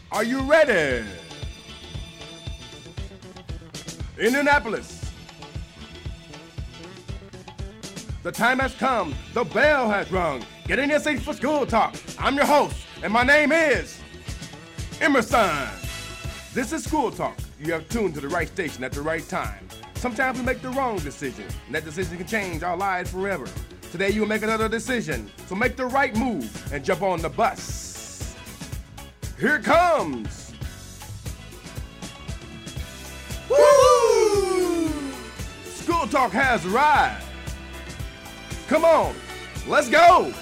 Are you ready? Indianapolis. The time has come. The bell has rung. Get in your seats for School Talk. I'm your host, and my name is Emerson. This is School Talk. You have tuned to the right station at the right time. Sometimes we make the wrong decision, and that decision can change our lives forever. Today you will make another decision, so make the right move and jump on the bus. Here it comes. Woo! School Talk has arrived. Come on, let's go.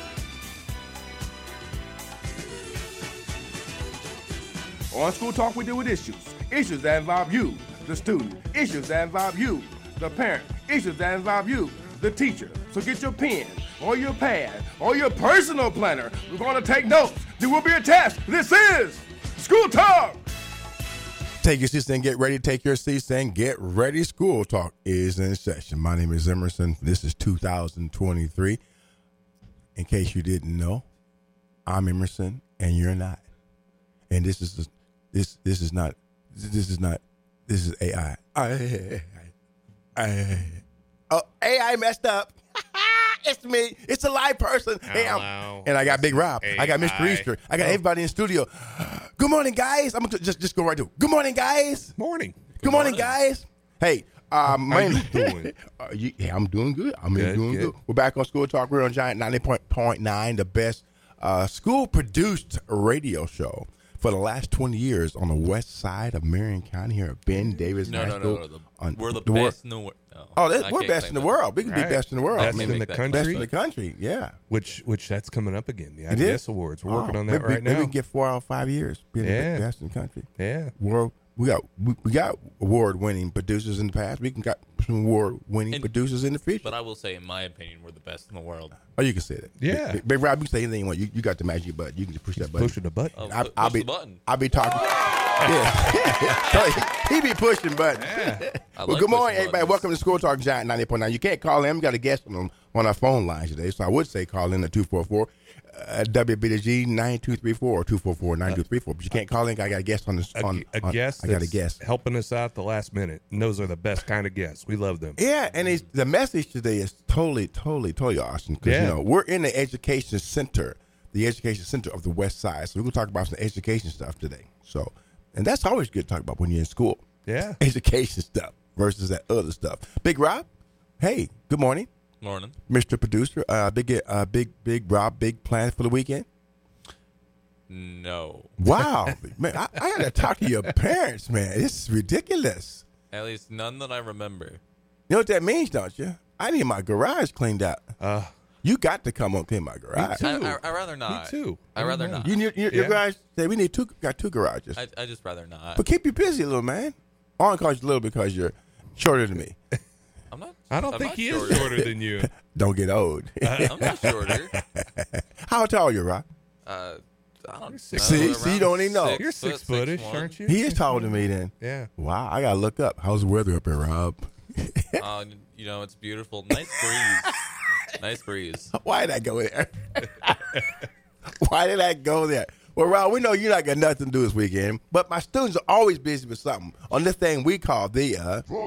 On School Talk, we deal with issues that involve you, the student, issues that involve you, the parent, issues that involve you, the teacher. So get your pen or your pad or your personal planner. We're going to take notes. There will be a test. This is School Talk. Take your seats and get ready. Take your seats and get ready. School Talk is in session. My name is Emerson. This is 2023. In case you didn't know, I'm Emerson and you're not. And this is AI. AI messed up. It's me. It's a live person. Hello. And I got Big Rob. AI. I got Mr. Easter. I got everybody in the studio. Good morning, guys. I'm gonna just go right to. Good morning, guys. Morning. Good morning, guys. Hey, How you doing? Yeah, I'm doing good. Good, doing good. good. We're back on School Talk. We're on Giant 90.9, the best school-produced radio show for the last 20 years on the west side of Marion County here at Ben Davis High School. We're the best in the world. We're best in the world. We can be Right. best in the world. Best in the country. Best in the country, yeah. Which that's coming up again. The It is? IBS Awards. We're working on that maybe, right maybe now. we can get 4 out of 5 years being Yeah. the best in the country. Yeah. World, we got award-winning producers in the past. We can got some award-winning producers in the future. But I will say, in my opinion, we're the best in the world. Oh, you can say that. Yeah. Big Rob, you can say anything you want. You got the magic button. You can just push that button. Pushing the button. Oh, I'll push be the button. I'll be talking. Yeah. he be pushing buttons. I Well, like good morning, pushing everybody. buttons. Welcome to School Talk Giant 90.9. You can't call in. We got a guest on our phone lines today, so I would say call in at 244 WBTG 9234 244 9234. But you can't call in. I got a guest on this. A guest. I got a that's guest. helping us out the last minute. And those are the best kind of guests. We love them. Yeah, and the message today is totally awesome because Yeah. we're in the education center of the West Side. So we're gonna talk about some education stuff today. So, and that's always good to talk about when you're in school. Yeah. Education stuff versus that other stuff. Big Rob, hey, good morning, Morning. Mr. Producer. Big Rob, big plans for the weekend. No. Wow, man, I gotta talk to your parents, man. This is ridiculous. At least none that I remember. You know what that means, don't you? I need my garage cleaned out. You got to come on clean my garage. too. I'd rather not. Me too. I'd rather not. Your Yeah. garage. Say we need got two garages. I just rather not. But keep you busy, little man. I only call you little because you're shorter than me. I'm not. I don't I'm think not he shorter. is shorter than you. Don't get old. I'm not shorter. How tall are you, Rob? I don't See? know, See, you around don't even know. You're 6 footish, 6'1". aren't you? He is taller than me then. Yeah. Wow, I gotta look up. How's the weather up here, Rob? It's beautiful. Nice breeze. Nice breeze. Why did I go there? Why did I go there? Well, Rob, we know you not got nothing to do this weekend, but my students are always busy with something on this thing we call the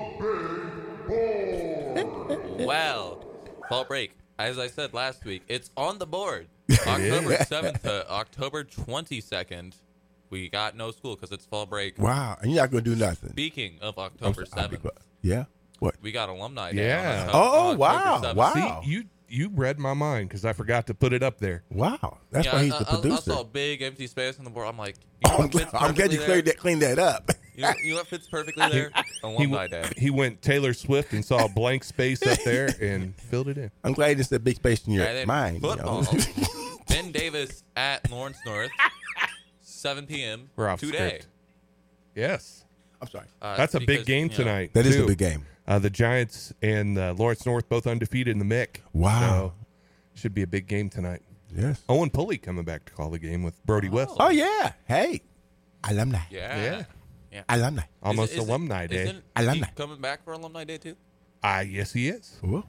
Well, fall break. As I said last week, it's on the board. October 7th to October 22nd. We got no school because it's fall break. Wow, and you're not gonna do nothing. Speaking of October 7th, Yeah. What? we got Alumni Day. Yeah. On wow. October 7th. Wow. See, you read my mind because I forgot to put it up there. Wow. That's Yeah, why he's the I producer. saw a big empty space on the board. I'm like, you know what fits I'm glad you perfectly cleaned that up. there? You know what fits perfectly there? Alumni Day. He went Taylor Swift and saw a blank space up there and filled it in. I'm glad it's a big space in your And then mind. football. Ben Davis at Lawrence North, 7 p.m. We're off today. script. Yes. I'm sorry. That's a big Because, game you know, tonight. That is too. a big game. The Giants and Lawrence North both undefeated in the MIC. Wow. So should be a big game tonight. Yes. Owen Pulley coming back to call the game with Brody West. Oh, yeah. Hey. Alumni. Yeah. Alumni. Almost Is it- Alumni Day. Isn't Alumni. he coming back for Alumni Day too? Yes, he is. Ooh.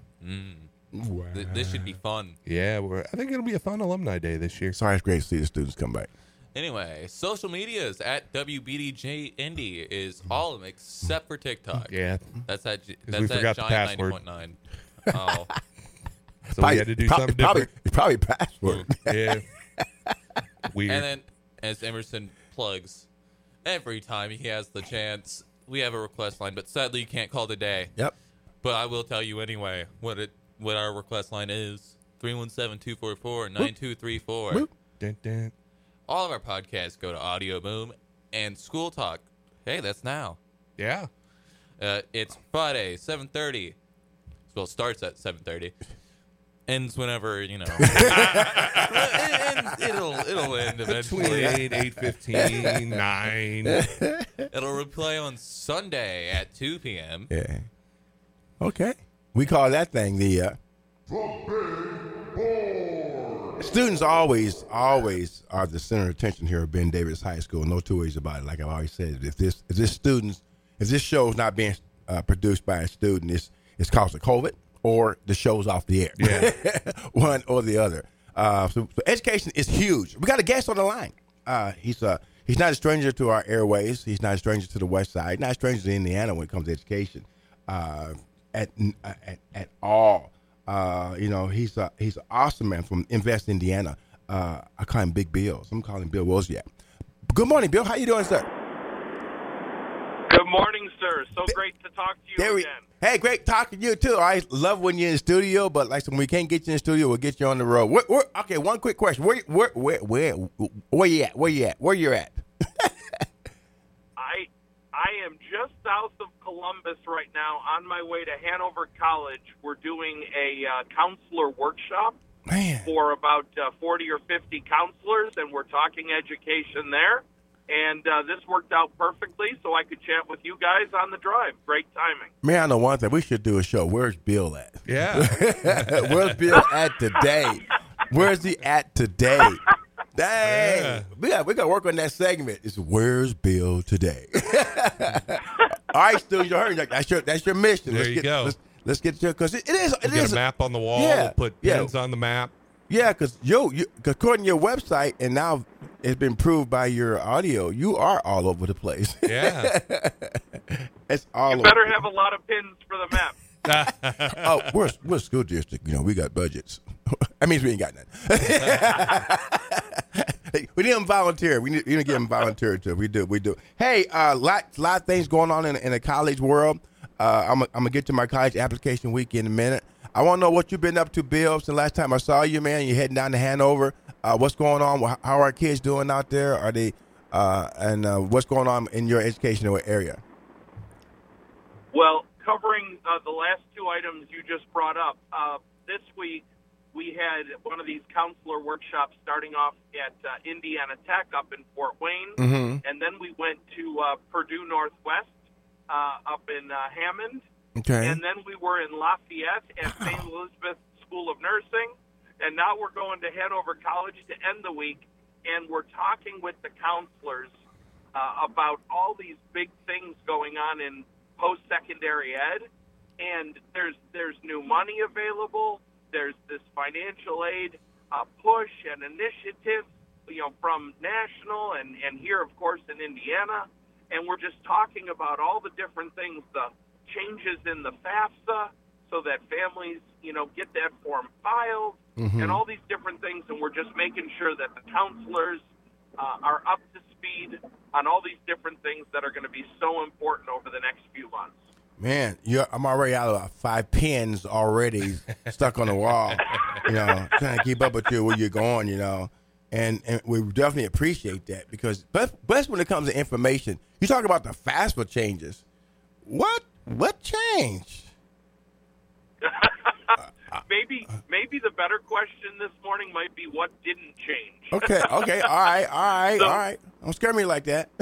This should be fun. Yeah, I think it'll be a fun Alumni Day this year. Sorry, it's great to see the students come back. Anyway, social medias at WBDJ Indy is all of them except for TikTok. Yeah. That's at we forgot the Giant password. 90.9. Oh, So we had to do something different. It's probably password. Yeah. Weird. and then as Emerson plugs, every time he has the chance, we have a request line, but sadly you can't call today. Yep. But I will tell you anyway what our request line is: 317-244-9234. Whoop. Dun, dun. All of our podcasts go to Audio Boom and School Talk. Hey, that's now. Yeah. It's Friday, 7:30. Well, it starts at 7:30. Ends whenever, it'll end Between eventually. 8, 8:15, 9. It'll replay on Sunday at 2 p.m. Yeah. Okay. We call that thing the students always are the center of attention here at Ben Davis High School. No two ways about it. Like I've always said, if this show is not being produced by a student, it's caused of COVID or the show's off the air. Yeah. One or the other. So education is huge. We got a guest on the line. He's not a stranger to our airways. He's not a stranger to the West Side. Not a stranger to Indiana when it comes to education at all. He's an awesome man from Invest Indiana. I call him Big Bill. I'm calling him Bill Wozniak. Good morning, Bill. How you doing, sir? Good morning, sir. So great to talk to you again. Hey, great talking to you too. I love when you're in the studio, but like when we can't get you in the studio, we'll get you on the road. Okay, one quick question. Where you at? Where you at? I am just south of Columbus right now, on my way to Hanover College. We're doing a counselor workshop for about 40 or 50 counselors, and we're talking education there. And this worked out perfectly, so I could chat with you guys on the drive. Great timing. Man, I know one thing. We should do a show. Where's Bill at? Yeah. Where's Bill at today? Where's he at today? Dang. Yeah. We got to work on that segment. It's Where's Bill today? All right, students, you heard that's your mission. There you go. Let's get you, because it is. It Get is a map on the wall. Yeah, Put pins on the map. Yeah, because according to your website, and now it's been proved by your audio, you are all over the place. Yeah. It's all You better have a lot of pins for the map. we're a school district. We got budgets. That means we ain't got none. We didn't volunteer. We didn't get them volunteered to. We do. Hey, lot of things going on in the college world. I'm gonna get to my college application week in a minute. I want to know what you've been up to, Bill, since the last time I saw you, man. You're heading down to Hanover. What's going on? How are kids doing out there? Are they and what's going on in your educational area? Well, covering the last two items you just brought up, this week we had one of these counselor workshops starting off at Indiana Tech up in Fort Wayne, and then we went to Purdue Northwest up in Hammond, Okay. and then we were in Lafayette at St. Elizabeth School of Nursing, and now we're going to Hanover College to end the week, and we're talking with the counselors about all these big things going on in post-secondary ed, and there's new money available. There's this financial aid push and initiative, from national and here, of course, in Indiana. And we're just talking about all the different things, the changes in the FAFSA so that families, get that form filed and all these different things. And we're just making sure that the counselors are up to speed on all these different things that are going to be so important over the next few months. Man, I'm already out of 5 pins already stuck on the wall, trying to keep up with you where you're going, and we definitely appreciate that because best when it comes to information, you talk about the FAFSA changes. What changed? Maybe the better question this morning might be what didn't change. Okay, all right. Don't scare me like that.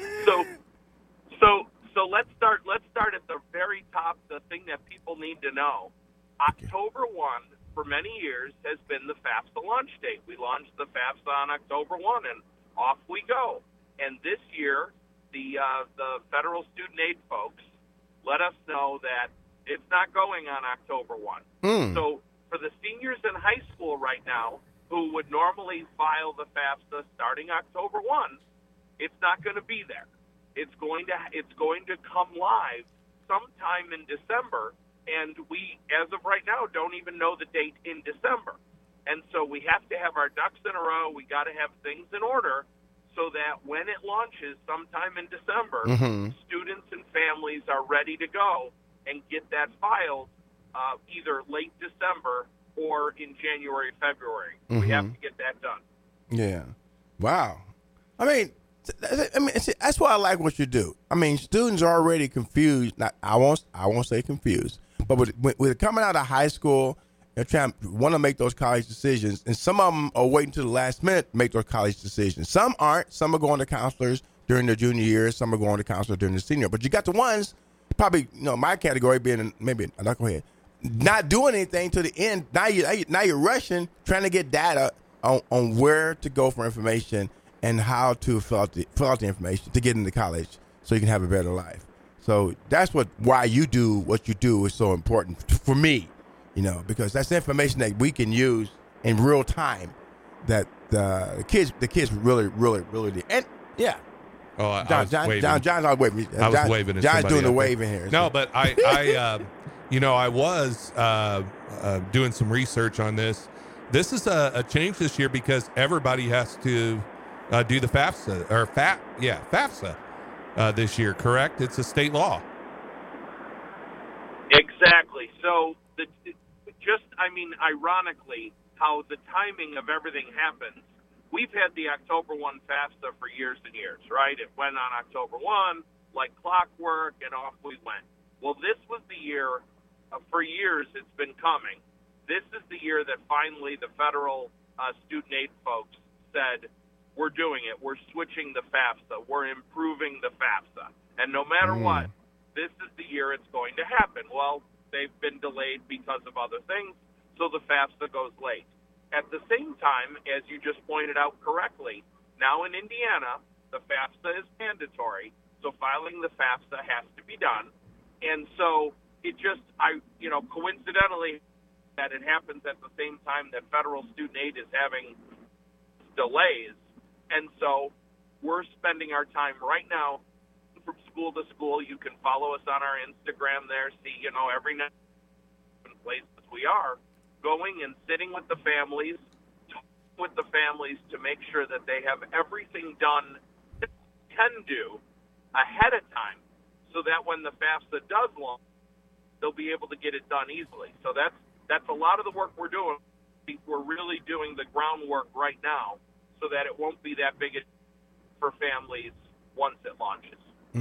So let's start at the very top, the thing that people need to know. October 1, for many years, has been the FAFSA launch date. We launched the FAFSA on October 1, and off we go. And this year, the federal student aid folks let us know that it's not going on October 1. So for the seniors in high school right now, who would normally file the FAFSA starting October 1, it's not going to be there. It's going to come live sometime in December, and we, as of right now, don't even know the date in December. And so we have to have our ducks in a row. We got to have things in order so that when it launches sometime in December, students and families are ready to go and get that filed either late December or in January, February. We have to get that done. Yeah. Wow. I mean, see, that's why I like what you do. I mean, students are already confused. Not, I won't say confused, but with coming out of high school, they're trying want to make those college decisions, and some of them are waiting to the last minute to make those college decisions. Some aren't. Some are going to counselors during their junior year. Some are going to counselors during their senior. But you got the ones, probably, my category being maybe a knucklehead, not doing anything to the end. Now you're rushing, trying to get data on where to go for information and how to fill out the information to get into college so you can have a better life. So that's why you do what you do is so important for me, because that's information that we can use in real time that the kids really need. And yeah. Oh, John's all waving. I was waving at John's somebody doing the up wave there. in here. No, so. but I was doing some research on this. This is a change this year because everybody has to do the FAFSA FAFSA this year. Correct? It's a state law. Exactly. So ironically, how the timing of everything happens. We've had the October 1 FAFSA for years and years, right? It went on October 1 like clockwork, and off we went. Well, this was the year, for years it's been coming. This is the year that finally the federal student aid folks said, we're doing it. We're switching the FAFSA. We're improving the FAFSA. And no matter what, this is the year it's going to happen. Well, they've been delayed because of other things, so the FAFSA goes late. At the same time, as you just pointed out correctly, now in Indiana, the FAFSA is mandatory, so filing the FAFSA has to be done. And so it just, coincidentally, that it happens at the same time that federal student aid is having delays. And so we're spending our time right now from school to school. You can follow us on our Instagram there, see, every night in places we are, going and sitting with the families, talking with the families to make sure that they have everything done that they can do ahead of time so that when the FAFSA does launch, they'll be able to get it done easily. So that's a lot of the work we're doing. We're really doing the groundwork right now so that it won't be that big for families once it launches.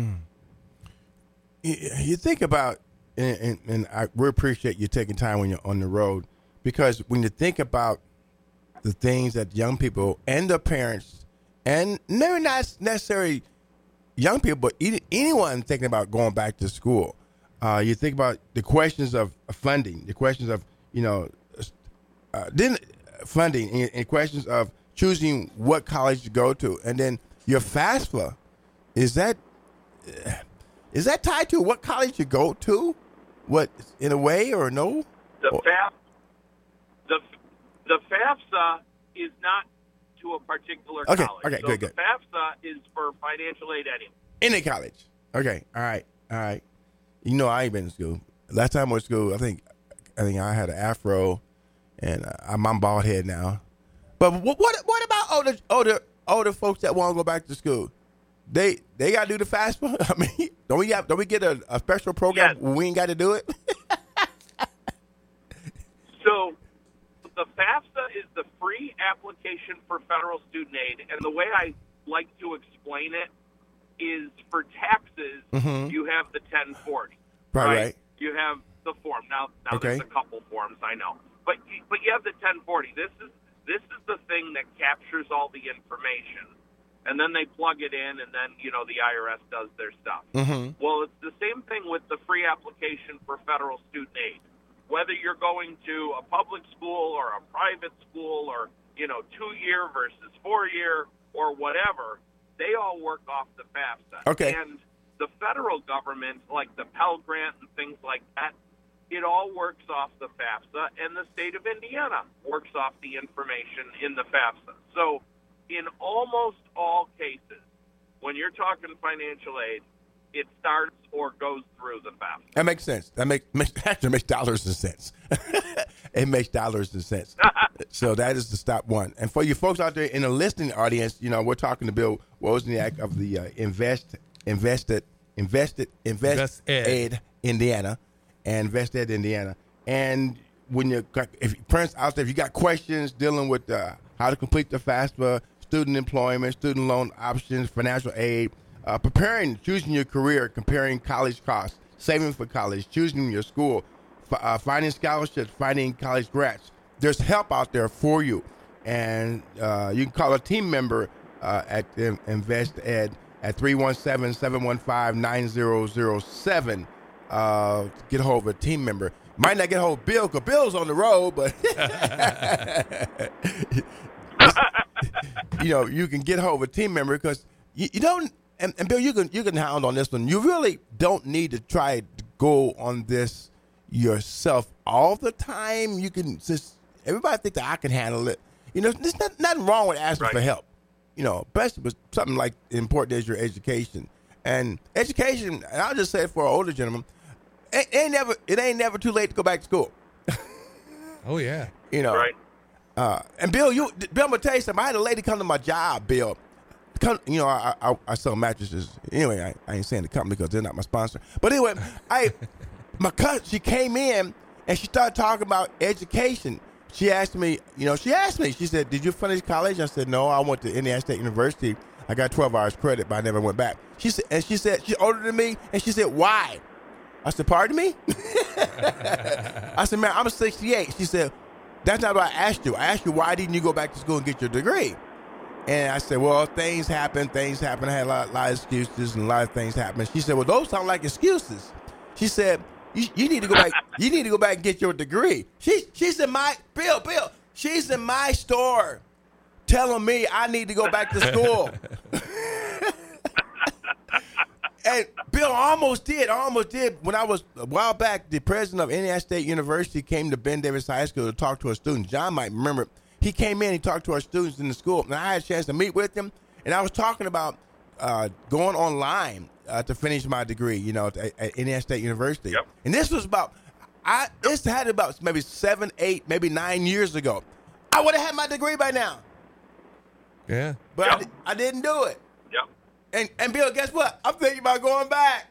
You think about, and we appreciate you taking time when you're on the road, because when you think about the things that young people and their parents, and maybe not necessarily young people, but anyone thinking about going back to school, you think about the questions of funding, the questions of, funding, and questions of choosing what college to go to, and then your FAFSA, is that tied to what college you go to? What, in a way, or no? The FAFSA is not to a particular college. Okay, so good. The FAFSA is for financial aid anyway. Any college. Okay, all right. I ain't been to school. Last time I went to school, I think I had an afro, and I'm bald head now. But what about older folks that want to go back to school? They got to do the FAFSA? I mean, don't we get a special program when we ain't got to do it? So the FAFSA is the free application for federal student aid, and the way I like to explain it is for taxes, you have the 1040. Right. You have the form. Now okay. There's a couple forms, I know. But you have the 1040. This is the thing that captures all the information. And then they plug it in, and then, the IRS does their stuff. Well, it's the same thing with the free application for federal student aid. Whether you're going to a public school or a private school or, 2-year versus 4-year or whatever, they all work off the FAFSA. Okay. And the federal government, like the Pell Grant and things like that, it all works off the FAFSA, and the state of Indiana works off the information in the FAFSA. So in almost all cases, when you're talking financial aid, it starts or goes through the FAFSA. That makes sense. Actually makes dollars and cents. It makes dollars and cents. So that is the stop one. And for you folks out there in the listening audience, we're talking to Bill Wozniak of the Invest Ed Indiana and Invest Ed Indiana. And when if parents out there, if you got questions dealing with how to complete the FAFSA, student employment, student loan options, financial aid, choosing your career, comparing college costs, saving for college, choosing your school, finding scholarships, finding college grants. There's help out there for you. And you can call a team member at Invest Ed at 317-715-9007. Get a hold of a team member. Might not get a hold of Bill because Bill's on the road, but you can get a hold of a team member because you don't. And Bill, you can hound on this one. You really don't need to try to go on this yourself all the time. You can just everybody think that I can handle it. There's nothing wrong with asking for help. Especially with something like important as your education. And education, and I'll just say it for an older gentleman, it ain't never too late to go back to school. Oh yeah. Right. And Bill, I'm gonna tell you something. I had a lady come to my job, Bill. I sell mattresses. Anyway, I ain't saying the company because they're not my sponsor. But anyway, my cousin, she came in and she started talking about education. She asked me, she said, "Did you finish college?" I said, "No, I went to Indiana State University. I got 12 hours credit, but I never went back." She said, she's older than me, and she said, "Why?" I said, "Pardon me?" I said, "Man, I'm 68." She said, "That's not what I asked you. I asked you, why didn't you go back to school and get your degree?" And I said, "Well, things happen. I had a lot of excuses, and a lot of things happened." She said, "Well, those sound like excuses." She said, you need to go back. You need to go back and get your degree." She's in my Bill. She's in my store, telling me I need to go back to school. And Bill, I almost did. When I was a while back, the president of Indiana State University came to Ben Davis High School to talk to a student. John might remember. He came in, he talked to our students in the school, and I had a chance to meet with him. And I was talking about going online to finish my degree, at Indiana State University. Yep. And this was this had about maybe 7, 8, maybe 9 years ago. I would have had my degree by now. Yeah. But I didn't do it. Yep. And Bill, guess what? I'm thinking about going back.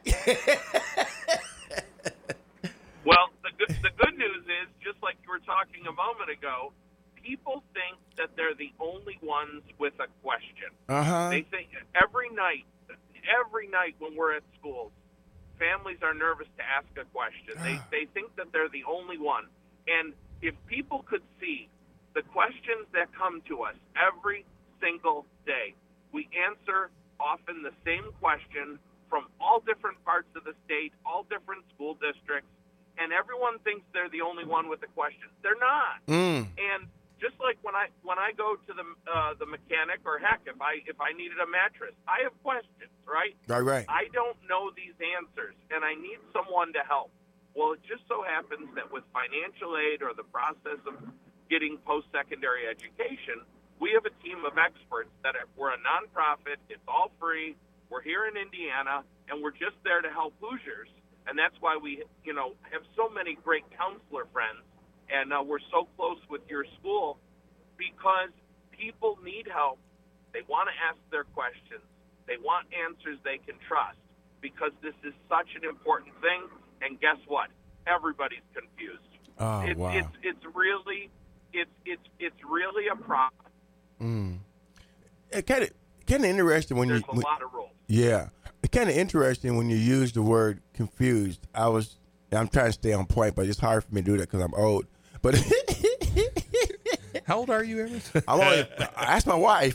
Well, the good news is, just like you were talking a moment ago, people think that they're the only ones with a question. They think every night when we're at schools, families are nervous to ask a question. They think that they're the only one. And if people could see the questions that come to us every single day, we answer often the same question from all different parts of the state, all different school districts, and everyone thinks they're the only one with a question. They're not. And just like when I go to the mechanic, or heck, if I needed a mattress, I have questions, right? Right. I don't know these answers, and I need someone to help. Well, it just so happens that with financial aid or the process of getting post-secondary education, we have a team of experts we're a nonprofit. It's all free. We're here in Indiana, and we're just there to help Hoosiers. And that's why we, have so many great counselor friends. And we're so close with your school because people need help. They want to ask their questions. They want answers they can trust because this is such an important thing. And guess what? Everybody's confused. Oh, wow. It's really a problem. It kind of interesting when There's a lot of rules. Yeah, it's kind of interesting when you use the word confused. I'm trying to stay on point, but it's hard for me to do that because I'm old. But how old are you, Emerson? Ask my wife.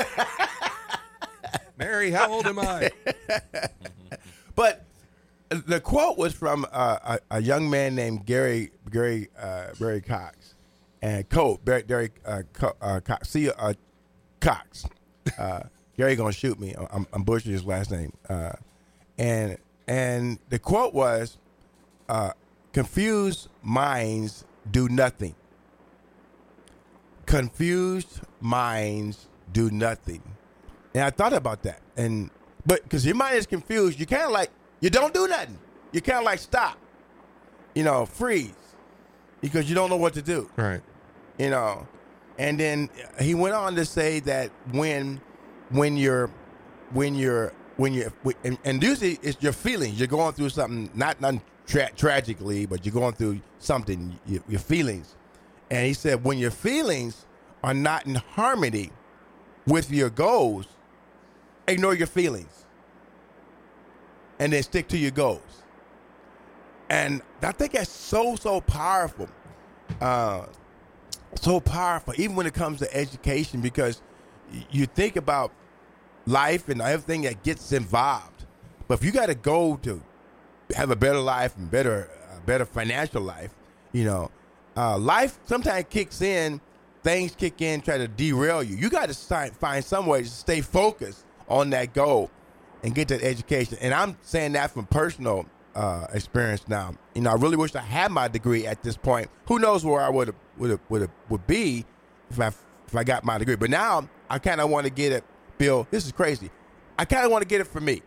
Mary, how old am I? But the quote was from a young man named Gary Cox, and Barry Cox. Cox. Gary gonna shoot me. I'm butchering his last name. And the quote was, confused minds do nothing. Confused minds do nothing. And I thought about that. But because your mind is confused, you kind of like, you don't do nothing. You kind of like stop, freeze, because you don't know what to do. Right. And then he went on to say that when you're and usually it's your feelings. You're going through something, not tragically, but you're going through something, your feelings. And he said, when your feelings are not in harmony with your goals, ignore your feelings and then stick to your goals. And I think that's so powerful. So powerful, even when it comes to education, because you think about life and everything that gets involved. But if you got to go to have a better life and better financial life, life sometimes kicks in, things kick in, try to derail you. You got to find some way to stay focused on that goal and get that education. And I'm saying that from personal experience now. I really wish I had my degree at this point. Who knows where I would be if I got my degree. But now I kind of want to get it, Bill. This is crazy. I kind of want to get it for me.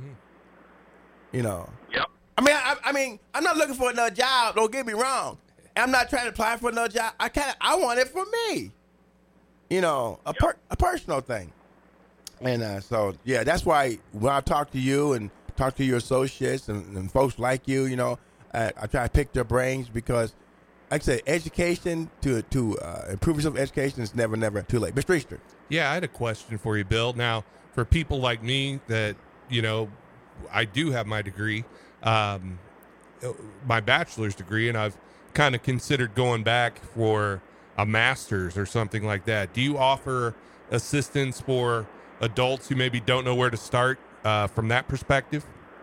Yep. I mean, I'm not looking for another job. Don't get me wrong. I'm not trying to apply for another job. I want it for me. A personal thing. And so that's why when I talk to you and talk to your associates and folks like you, I try to pick their brains because, like I said, education to improve yourself, education is never too late. Mr. Easter. Yeah, I had a question for you, Bill. Now, for people like me that, I do have my degree, my bachelor's degree, and I've kind of considered going back for a master's or something like that. Do you offer assistance for adults who maybe don't know where to start from that perspective?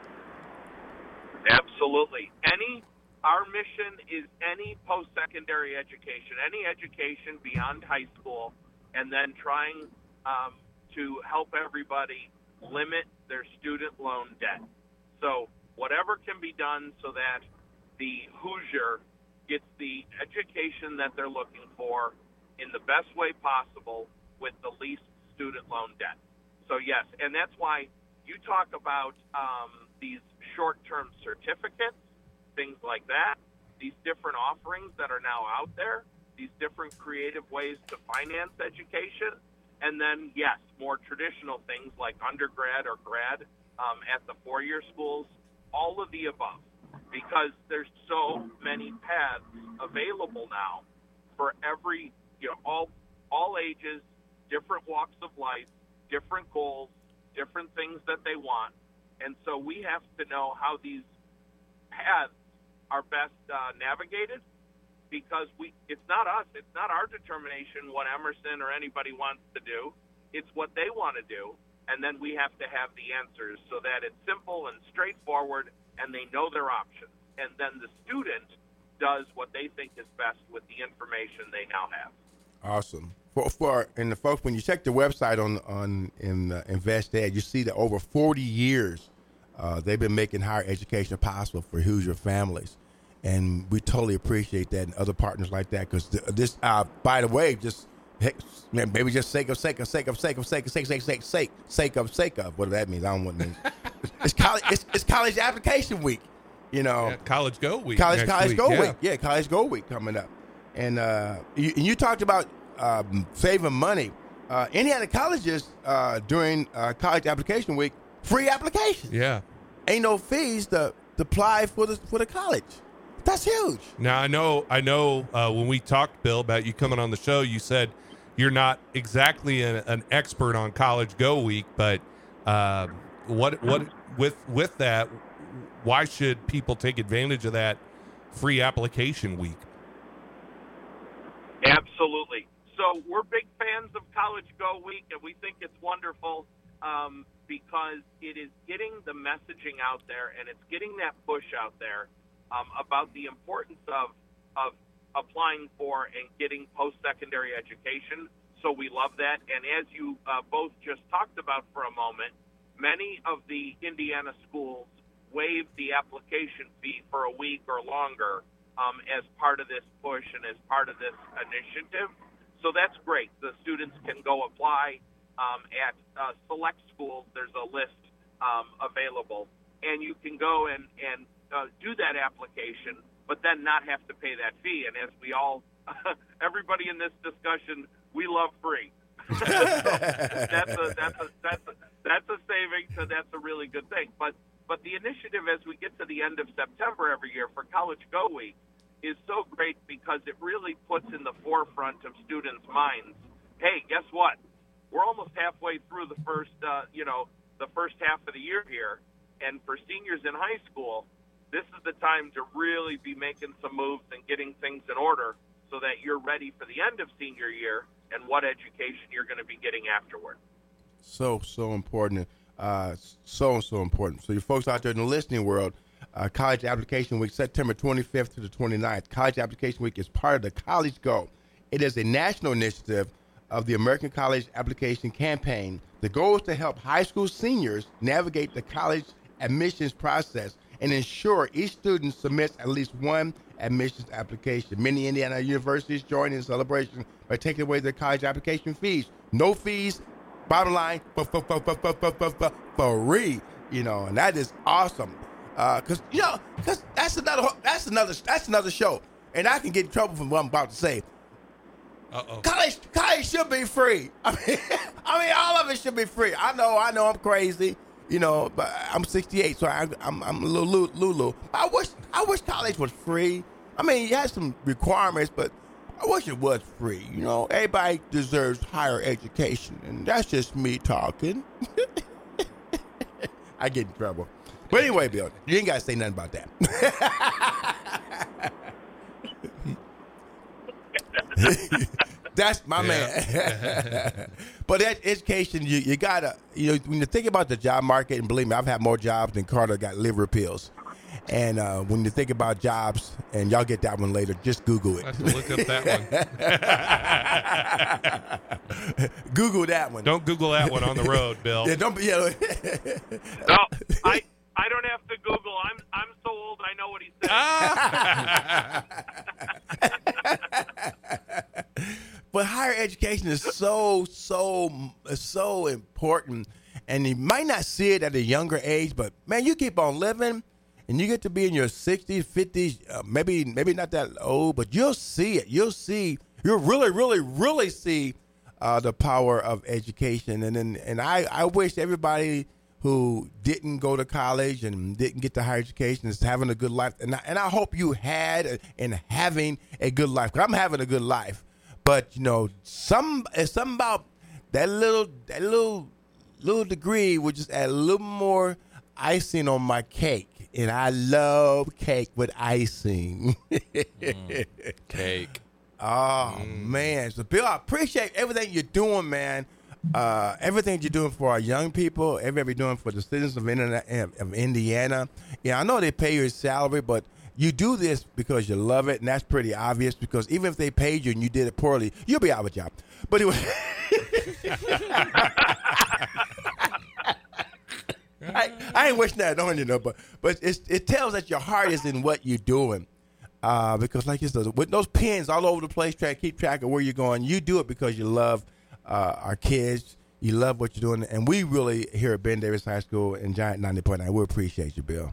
Absolutely. Our mission is any post-secondary education, any education beyond high school, and then trying to help everybody limit their student loan debt. So whatever can be done so that the Hoosier gets the education that they're looking for in the best way possible with the least student loan debt. So yes, and that's why you talk about these short-term certificates, things like that, these different offerings that are now out there, these different creative ways to finance education, and then, yes, more traditional things like undergrad or grad at the four-year schools, all of the above, because there's so many paths available now for every, all ages, different walks of life, different goals, different things that they want. And so we have to know how these paths are best navigated, because it's not us, it's not our determination what Emerson or anybody wants to do. It's what they want to do, and then we have to have the answers so that it's simple and straightforward, and they know their options. And then the student does what they think is best with the information they now have. Awesome. And the folks, when you check the website on InvestEd, you see that over 40 years they've been making higher education possible for Hoosier families, and we totally appreciate that, and other partners like that. Because this, by the way, just maybe just sake of, whatever that means. I don't know what it means. It's college application week, Yeah, College Go Week. College Go week. Week. Yeah, College Go Week coming up. And you talked about saving money. Indiana colleges during college application week, free application. Yeah. Ain't no fees to apply for the college. That's huge. Now I know. When we talked, Bill, about you coming on the show, you said you're not exactly an expert on College Go Week, but what with that, why should people take advantage of that free application week? Absolutely. So we're big fans of College Go Week, and we think it's wonderful because it is getting the messaging out there, and it's getting that push out there about the importance of applying for and getting post-secondary education. So we love that. And as you both just talked about for a moment, many of the Indiana schools waive the application fee for a week or longer as part of this push and as part of this initiative. So that's great. The students can go apply at select schools. There's a list available, and you can go and do that application, but then not have to pay that fee. And as we all, everybody in this discussion, we love free. So that's a savings, and that's a really good thing. But the initiative, as we get to the end of September every year for College Go Week, is so great because it really puts in the forefront of students' minds, hey, guess what? We're almost halfway through the first half of the year here, and for seniors in high school, this is the time to really be making some moves and getting things in order so that you're ready for the end of senior year and what education you're going to be getting afterward. So important. So important. So you folks out there in the listening world, College Application Week, September 25th to the 29th. College Application Week is part of the College Go. It is a national initiative of the American College Application Campaign. The goal is to help high school seniors navigate the college admissions process and ensure each student submits at least one admissions application. Many Indiana universities join in celebration by taking away their college application fees. No fees, bottom line, free, and that is awesome. Cause that's another show, and I can get in trouble from what I'm about to say. Uh-oh. College should be free. I mean, all of it should be free. I know, I'm crazy, but I'm 68, so I'm a little Lulu. I wish college was free. I mean, you had some requirements, but I wish it was free. Everybody deserves higher education, and that's just me talking. I get in trouble. But anyway, Bill, you ain't got to say nothing about that. That's my man. But that education, you got to, when you think about the job market, and believe me, I've had more jobs than Carter got liver pills. And when you think about jobs, and y'all get that one later, just Google it. I have to look up that one. Google that one. Don't Google that one on the road, Bill. Yeah, don't be. No, I don't have to Google. I'm so old. I know what he said. But higher education is so important, and you might not see it at a younger age. But man, you keep on living, and you get to be in your 60s, 50s, maybe not that old, but you'll see it. You'll really see the power of education. And I wish everybody who didn't go to college and didn't get the higher education is having a good life. And I hope you had and having a good life. 'Cause I'm having a good life. But something about that little degree would just add a little more icing on my cake. And I love cake with icing. Cake. Oh, man. So, Bill, I appreciate everything you're doing, man. Everything you're doing for our young people, everything you're doing for the citizens of Indiana. Yeah, I know they pay your salary, but you do this because you love it, and that's pretty obvious because even if they paid you and you did it poorly, you'll be out of a job. But anyway. I ain't wishing that on you, but it tells that your heart is in what you're doing. Because like you said, with those pins all over the place, trying to keep track of where you're going, you do it because you love our kids, you love what you're doing, and we really here at Ben Davis High School and Giant 90.9, we appreciate you, Bill.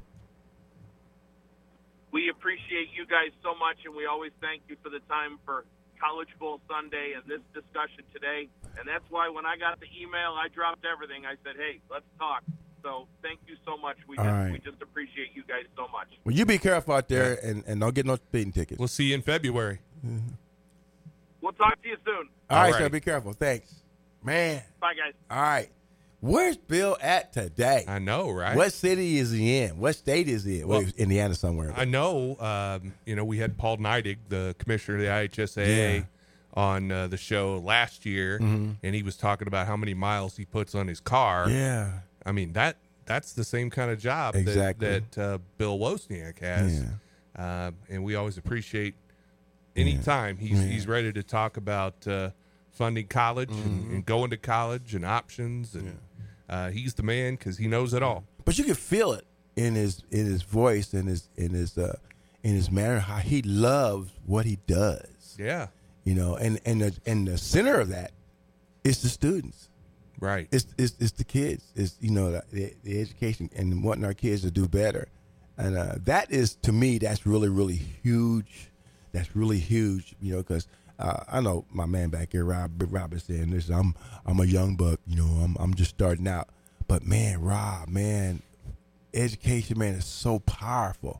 We appreciate you guys so much, and we always thank you for the time for College Bowl Sunday and this discussion today. And that's why when I got the email, I dropped everything. I said, hey, let's talk. So thank you so much. We just appreciate you guys so much. Well, you be careful out there and don't get no speeding tickets. We'll see you in February. Mm-hmm. We'll talk to you soon. All right, sir. Be careful. Thanks. Man. Bye, guys. All right. Where's Bill at today? I know, right? What city is he in? What state is he in? Well, Indiana somewhere. I know. We had Paul Neidig, the commissioner of the IHSAA, on the show last year, and he was talking about how many miles he puts on his car. Yeah. I mean, that's the same kind of job that Bill Wozniak has. Yeah. And we always appreciate any time he's ready to talk about funding college and going to college and options. And he's the man because he knows it all. But you can feel it. in his voice, in his manner, how he loves what he does. Yeah. You know, and the center of that is the students. Right. It's the kids. It's, you know, the education and wanting our kids to do better. And that is, to me, that's really, really huge. That's really huge, you know, because I know my man back here, Rob is saying this. I'm a young buck, you know, I'm just starting out. But man, Rob, man, education, man, is so powerful.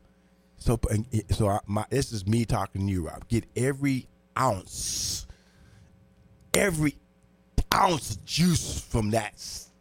This is me talking to you, Rob. Get every ounce of juice from that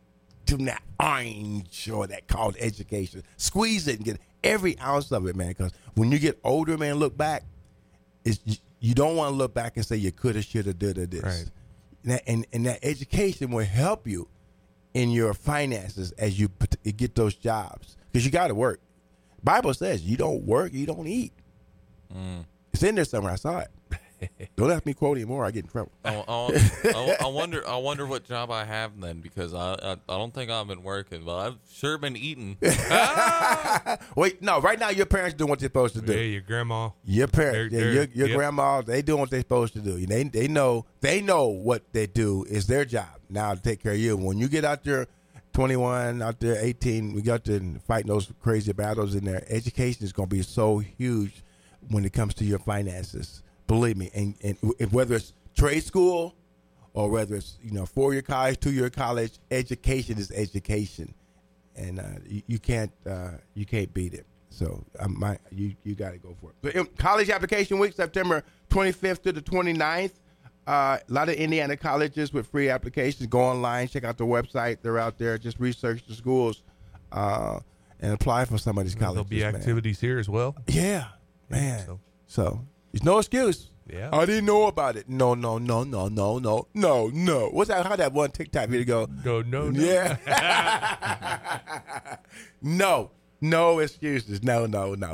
orange or that called education. Squeeze it and get every ounce of it, man. Because when you get older, man, look back. You don't want to look back and say you coulda, shoulda, did this. Right. And that education will help you in your finances as you get those jobs, because you got to work. Bible says you don't work, you don't eat. It's in there somewhere. I saw it. Don't ask me quote anymore. I get in trouble. I wonder what job I have then, because I don't think I've been working, but I've sure been eating. Wait, no. Right now, your parents doing what they're supposed to do. Yeah, your grandma. Your parents, your grandma, they doing what they're supposed to do. They know what they do is their job now to take care of you. When you get out there, 21, out there 18, we got to fighting those crazy battles in there. Education is going to be so huge when it comes to your finances. Believe me, and whether it's trade school or whether it's 4-year college, 2-year college, education is education, and you can't beat it. So you got to go for it. But college application week, September 25th to the 29th. A lot of Indiana colleges with free applications. Go online, check out the website. They're out there. Just research the schools and apply for some of these colleges. There'll be activities here as well. Yeah, man. So there's no excuse. Yeah. I didn't know about it. No. What's that? How that one TikTok video go? No. Yeah. No excuses. No.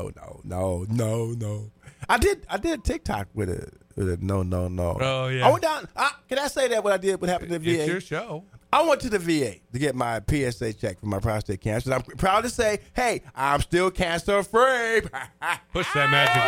I did TikTok with a no. Oh yeah. I went down. Can I say that what I did? What happened to the VA? It's your show. I went to the VA to get my PSA check for my prostate cancer. And I'm proud to say, hey, I'm still cancer free. Push that magic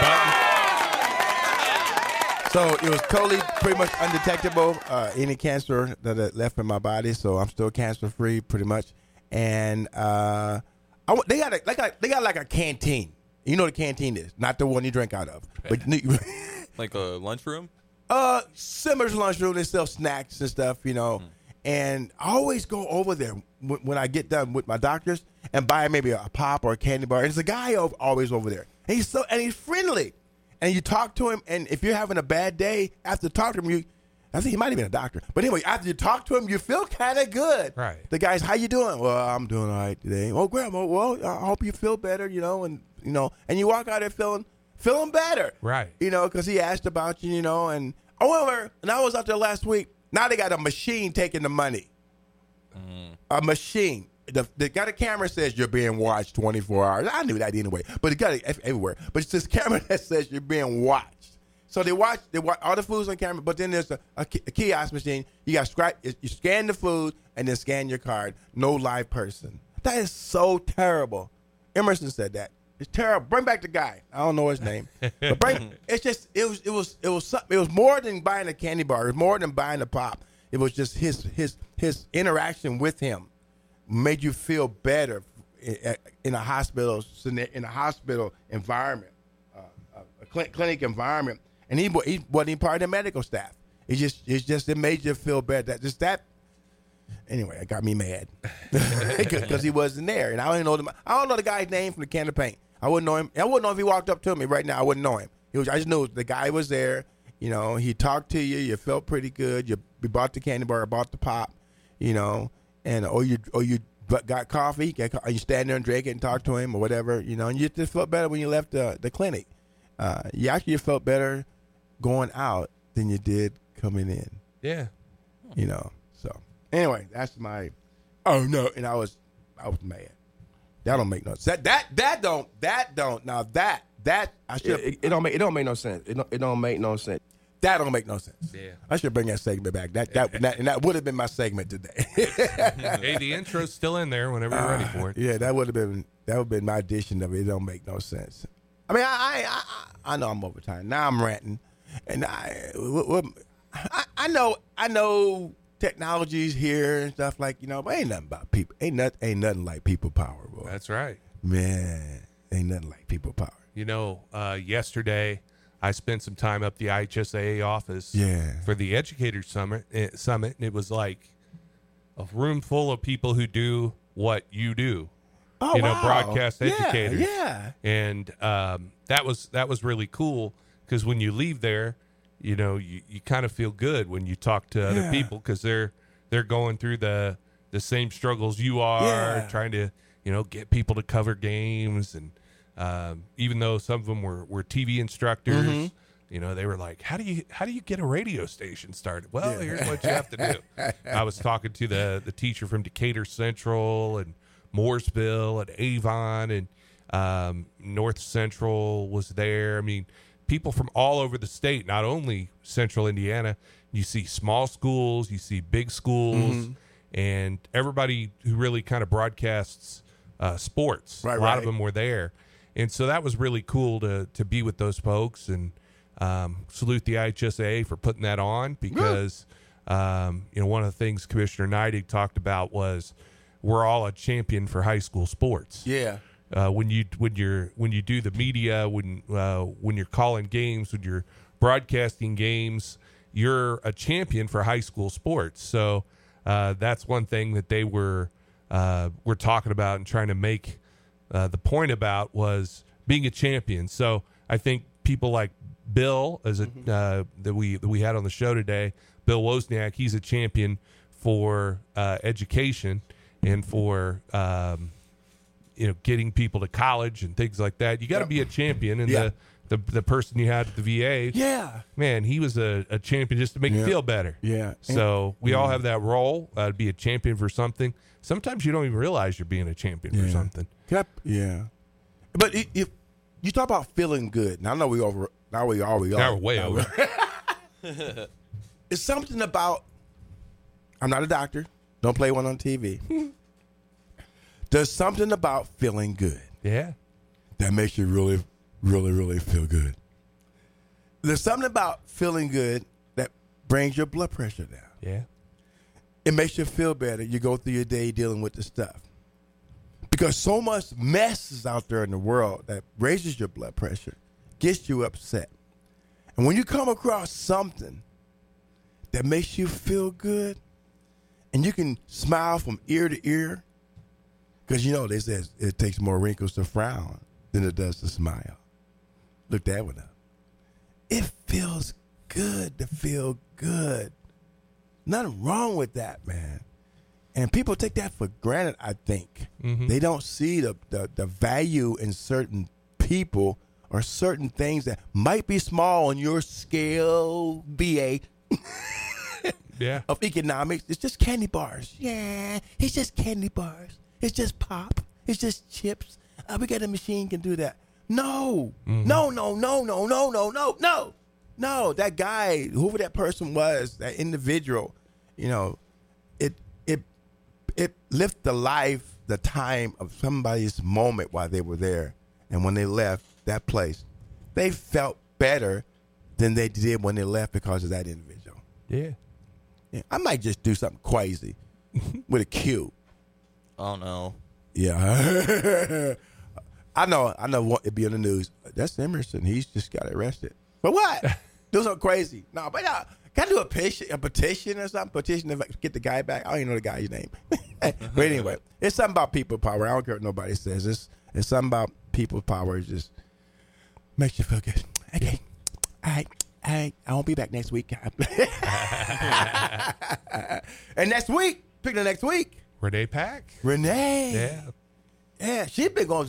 button. So it was totally pretty much undetectable, any cancer that I left in my body. So I'm still cancer free pretty much. And they got like a canteen. You know what a canteen is, not the one you drink out of, but like a lunchroom. Similar to lunchroom. They sell snacks and stuff, And I always go over there when I get done with my doctors and buy maybe a pop or a candy bar. And there's a guy always over there, and he's friendly. And you talk to him, and if you're having a bad day, after talking to him, I think he might have been a doctor. But anyway, after you talk to him, you feel kind of good. Right. The guy's, how you doing? Well, I'm doing all right today. Oh, Grandma, well, I hope you feel better, and you walk out there feeling better. Right. Because he asked about you, and I was out there last week. Now they got a machine taking the money. A machine. They got a camera that says you're being watched 24 hours. I knew that anyway, but it got it everywhere. But it's this camera that says you're being watched. So they watch all the food's on camera, but then there's a kiosk machine. You got you scan the food and then scan your card. No live person. That is so terrible. Emerson said that. It's terrible. Bring back the guy. I don't know his name. But it was more than buying a candy bar. It was more than buying a pop. It was just his interaction with him made you feel better in a hospital environment, a clinic environment. And he wasn't even part of the medical staff. It made you feel better. Anyway, it got me mad because he wasn't there, and I don't know the guy's name from the can of paint. I wouldn't know him. I wouldn't know if he walked up to me right now. I wouldn't know him. I just knew the guy was there. He talked to you. You felt pretty good. You bought the candy bar, bought the pop, and you got coffee. You stand there and drink it and talk to him or whatever, and you just felt better when you left the clinic. You actually felt better going out than you did coming in. Yeah. So anyway, that's my. Oh no, and I was mad. That don't make no sense. That don't. Now that I should. It don't make no sense. It don't make no sense. That don't make no sense. Yeah. I should bring that segment back. That would have been my segment today. Hey, the intro's still in there whenever you're ready for it. Yeah, that would have been my addition of it. It don't make no sense. I mean, I know I'm over time. Now I'm ranting, and I know technology's here and stuff like, but ain't nothing about people. Ain't nothing like people power, boy. That's right. Man, ain't nothing like people power. Yesterday I spent some time up the IHSAA office for the Educators Summit, and it was like a room full of people who do what you do. Oh, wow. Broadcast educators. Yeah. And that was really cool because when you leave there, you kind of feel good when you talk to other people because they're going through the same struggles you are, trying to get people to cover games. And even though some of them were TV instructors, they were like, how do you get a radio station started? Well, here's what you have to do. I was talking to the teacher from Decatur Central and Mooresville and Avon, and North Central was there. I mean, people from all over the state, not only Central Indiana. You see small schools, you see big schools, and everybody who really kind of broadcasts sports. A lot of them were there. And so that was really cool to be with those folks, and salute the IHSAA for putting that on because, one of the things Commissioner Neidig talked about was we're all a champion for high school sports. Yeah. When you do the media, when you're calling games, when you're broadcasting games, you're a champion for high school sports. So that's one thing that they were talking about and trying to make the point about was being a champion. So I think people like Bill, that we had on the show today, Bill Wozniak, he's a champion for education and for getting people to college and things like that. You got to be a champion, and the person you had at the VA, man, he was a champion just to make you feel better. Yeah. So we all have that role to be a champion for something. Sometimes you don't even realize you're being a champion for something. But if you talk about feeling good, now I know we over. Now we are. Now we're way over. It's something about. I'm not a doctor. Don't play one on TV. There's something about feeling good. Yeah. That makes you really, really, really feel good. There's something about feeling good that brings your blood pressure down. Yeah. It makes you feel better. You go through your day dealing with the stuff. Because so much mess is out there in the world that raises your blood pressure, gets you upset. And when you come across something that makes you feel good, and you can smile from ear to ear, because they say it takes more wrinkles to frown than it does to smile. Look that one up. It feels good to feel good. Nothing wrong with that, man. And people take that for granted, I think. They don't see the value in certain people or certain things that might be small on your scale, BA. Of economics. It's just candy bars. Yeah, it's just candy bars. It's just pop. It's just chips. We got a machine can do that. No. No. That guy, whoever that person was, that individual, it lived the time of somebody's moment while they were there. And when they left that place, they felt better than they did when they left because of that individual. Yeah. I might just do something crazy with a Q. Oh, no. Yeah. I know what it'd be on the news. That's Emerson. He's just got arrested. But what? Do something crazy. No, but can I do a petition or something? Petition to get the guy back? I don't even know the guy's name. But anyway, it's something about people power. I don't care what nobody says. It's something about people power. It just makes you feel good. Okay. All right. I won't be back next week. And next week, pick the next week. Renee Pack. Renee. Yeah. She's been going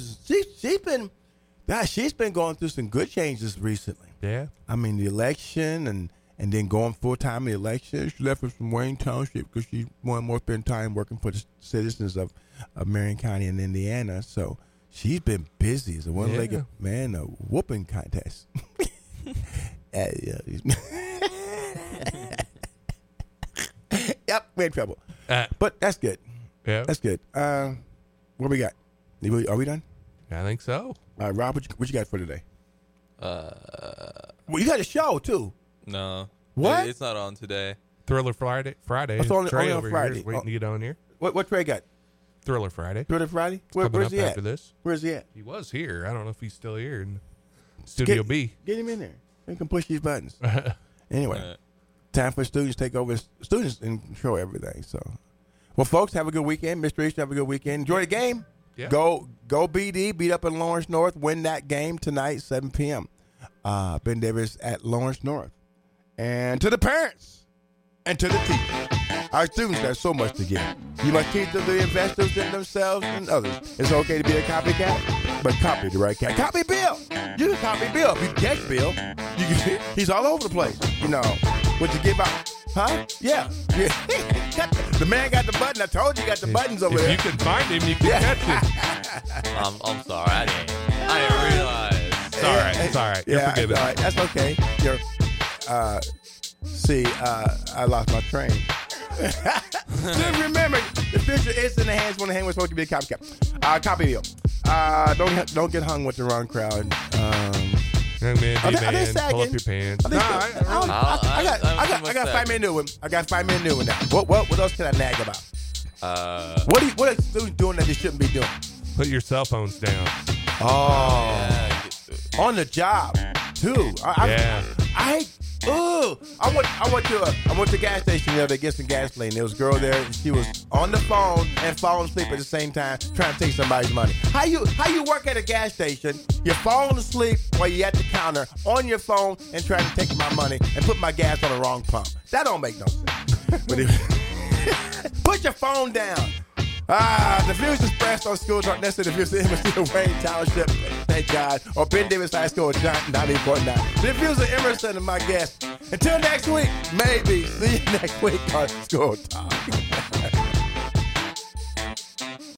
through some good changes recently. Yeah. I mean, the election and then going full time in the election. She left us from Wayne Township because she wanted more spend time working for the citizens of Marion County and Indiana. So she's been busy as a one-legged man, a whooping contest. Yep, we're in trouble. Uh, But that's good. yeah, That's good. What we got? Are we done? I think so. Rob, what you got for today? Well, you got a show too. No. What? It's not on today. Thriller Friday. It's only Trey on over Friday. here is waiting to get on here. What Trey got? Thriller Friday. Twitter Friday? Coming Where's up he at? after this. Where's he at? He was here. I don't know if he's still here in Studio B. Get him in there. We can push these buttons. Anyway, Uh, time for students to take over. Students control everything. So, well, folks, have a good weekend. Mr. East, have a good weekend. Enjoy the game. Yeah. Go BD. Beat up in Lawrence North. Win that game tonight, 7 p.m. Ben Davis at Lawrence North. And to the parents and to the teachers. Our students have so much to give. You must teach them the investors in themselves and others. It's okay to be a copycat, but copy the right cat. Copy Bill. You can copy Bill. If you catch Bill, you can, he's all over the place. You know, what you give out? Huh? Yeah. The man got the button. I told you got the buttons over If there. you can find him, you can catch him. I'm sorry. I didn't realize. It's all right. It's all right. You're Yeah, forgiven. all right. That's okay. I lost my train. Just remember, the future is in the hands when the hand was supposed to be a copycat. Copy Bill. Don't get hung with the wrong crowd. Young man, Are be they man, sagging? pull up your pants. I got 5 minutes new one. I got 5 minutes new one now. What else can I nag about? What are students doing that they shouldn't be doing? Put your cell phones down. Oh, on the job too. Yeah. I went to a gas station the other day to get some gasoline. There was a girl there, and she was on the phone and falling asleep at the same time, trying to take somebody's money. How you work at a gas station? You're falling asleep while you're at the counter on your phone and trying to take my money and put my gas on the wrong pump. That don't make no sense. Put your phone down. The views expressed on School Talk Nested the views of Emerson Wayne Township, thank God, or Ben Davis High School, John 90.9. The views of Emerson and my guests. Until next week, maybe. See you next week on School Talk.